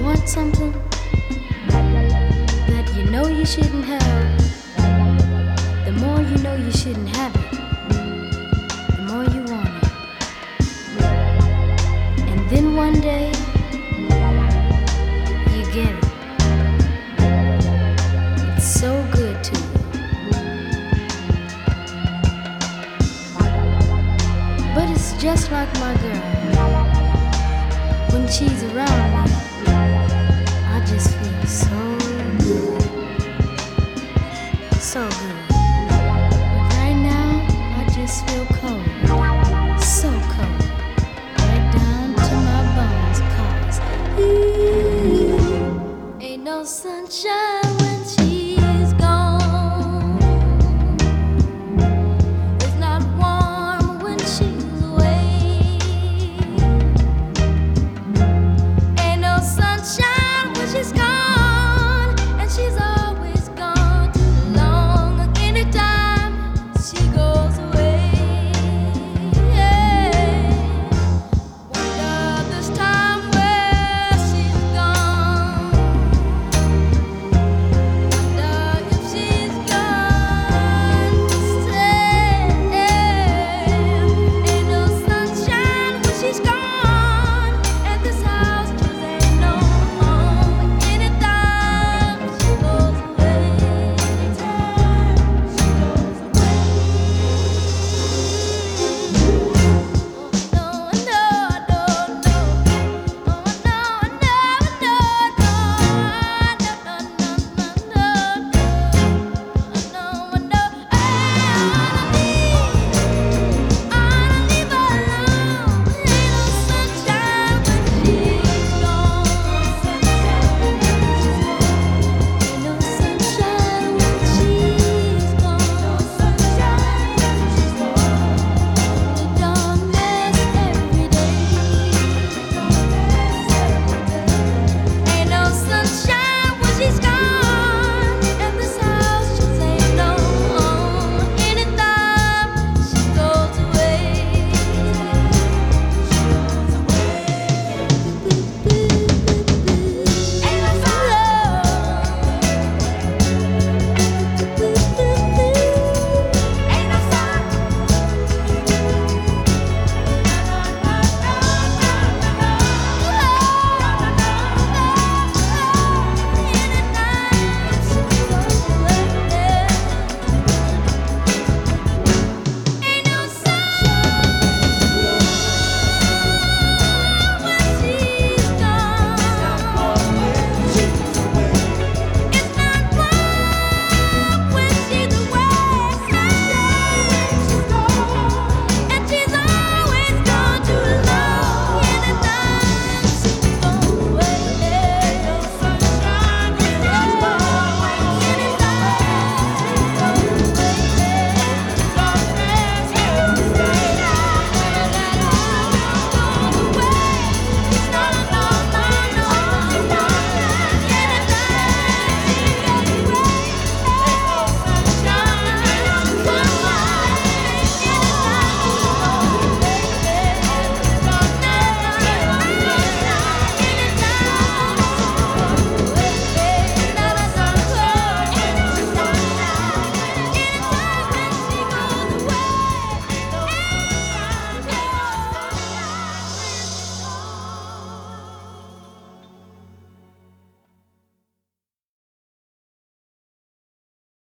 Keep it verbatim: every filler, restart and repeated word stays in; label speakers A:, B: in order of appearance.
A: want something that you know you shouldn't have, the more you know you shouldn't have it, the more you want it. And then one day, you get it. It's so good to you. But it's just like my girl. When she's around me, I just feel so good. So good.